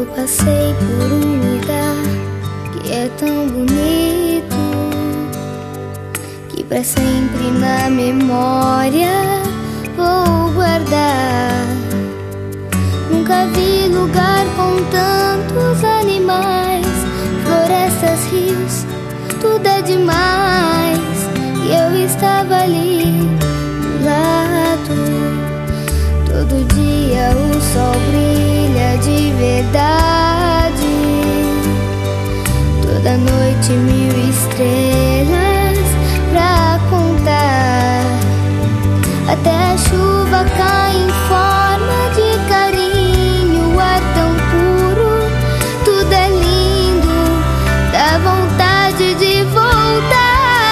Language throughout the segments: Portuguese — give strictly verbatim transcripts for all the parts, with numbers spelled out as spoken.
passei por um lugar que é tão bonito, que pra sempre na memória vou guardar. Nunca vi lugar com tantos animais, florestas, rios, tudo é demais. E eu estava ali do lado. Todo dia o sol brilha de verdade, toda noite mil estrelas pra contar. Até a chuva cai em forma de carinho, o ar tão puro, tudo é lindo, dá vontade de voltar.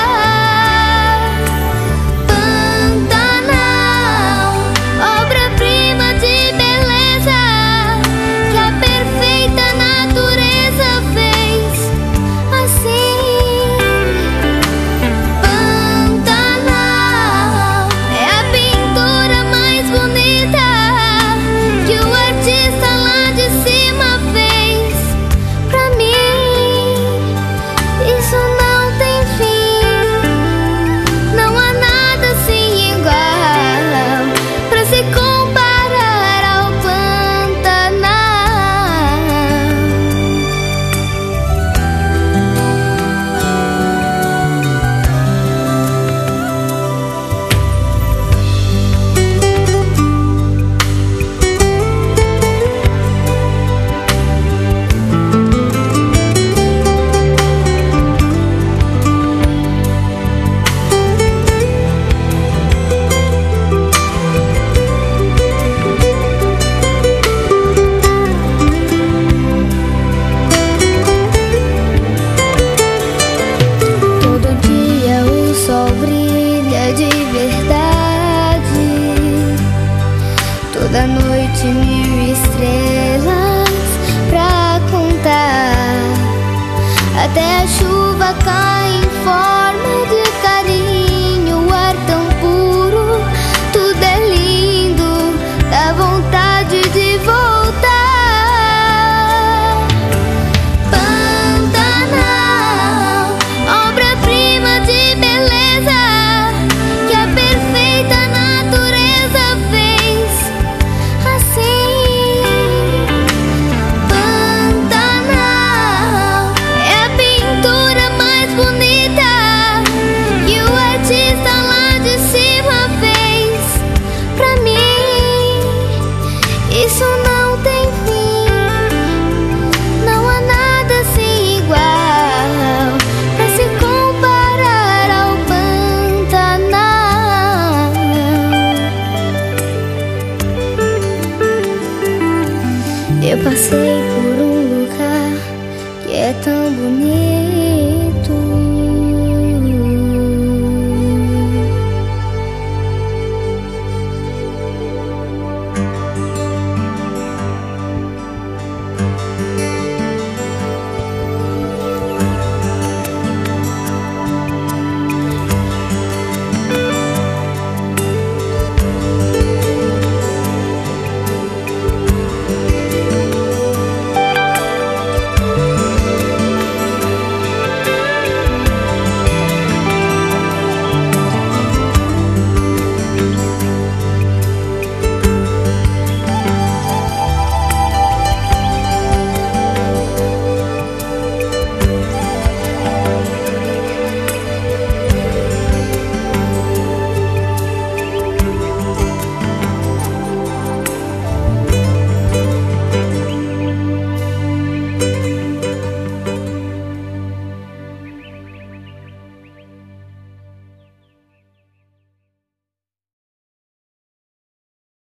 Toda noite mil estrelas pra contar. Até a chuva cai em forma de carinho, o ar tão puro, tudo é lindo, dá vontade de voltar. Pantanal, obra-prima de beleza que a perfeita natureza fez. Isso não tem fim, não há nada assim igual pra se comparar ao Pantanal. Eu passei por um lugar que é tão bonito,